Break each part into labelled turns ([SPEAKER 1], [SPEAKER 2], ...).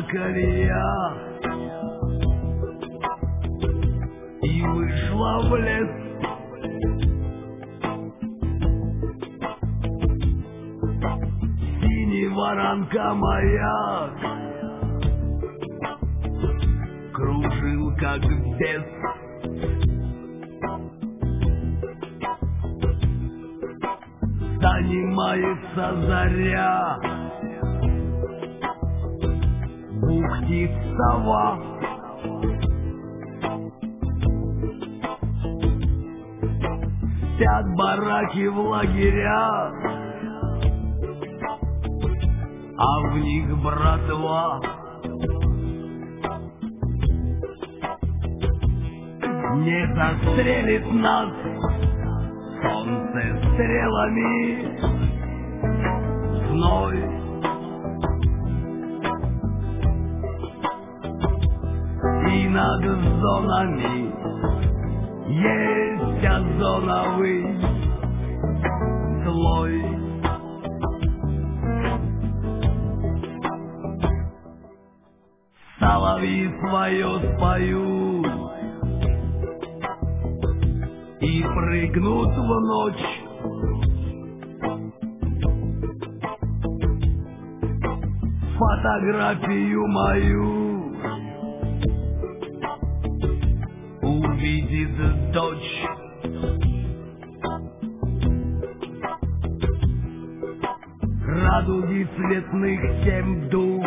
[SPEAKER 1] колея и вышла в лес. Синий воронка маяк кружил как бес. Занимается заря, бухтит сова. Спят бараки в лагерях, а в них братва. Не застрелит нас солнце стрелами, зной. И над зонами есть озоновый слой. Соловьи свое споют и прыгнут в ночь. Фотографию мою увидит дочь. Радуги цветных 7 вдруг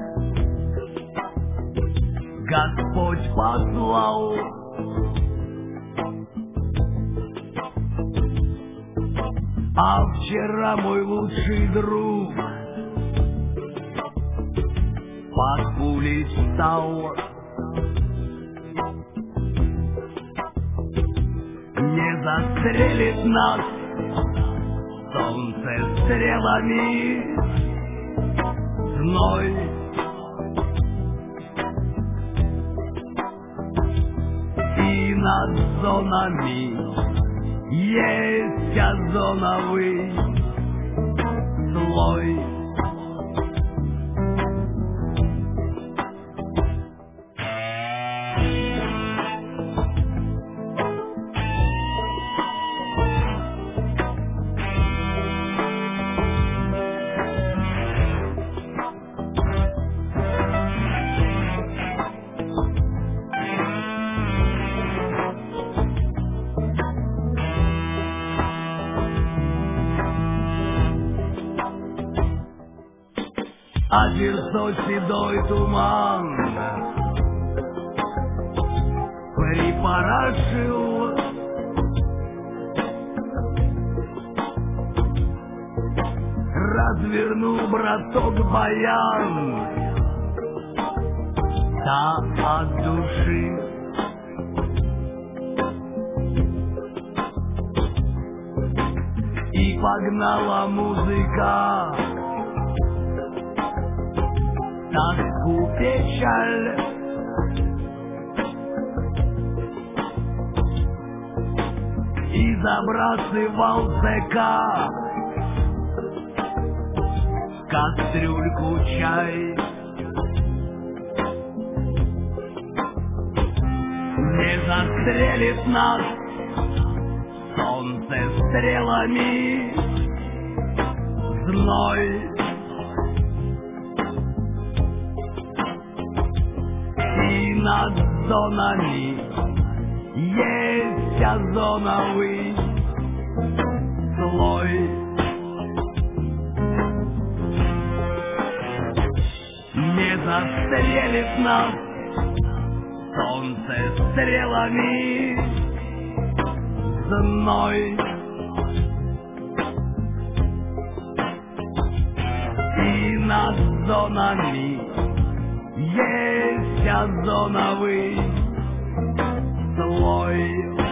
[SPEAKER 1] Господь послал. А вчера мой лучший друг под пулей встал. Не застрелит нас солнце стрелами, зной. И над зонами есть озоновый слой. Озерцо седой туман припорошил. Развернул браток баян, да от души. И погнала музыка тоску, печаль. И забрасывал ЗК в кастрюльку чай. Не застрелит нас солнце стрелами, зной. И над зонами есть озоновый слой. Не застрелит нас солнце стрелами, зной. И над зонами есть озоновый слой.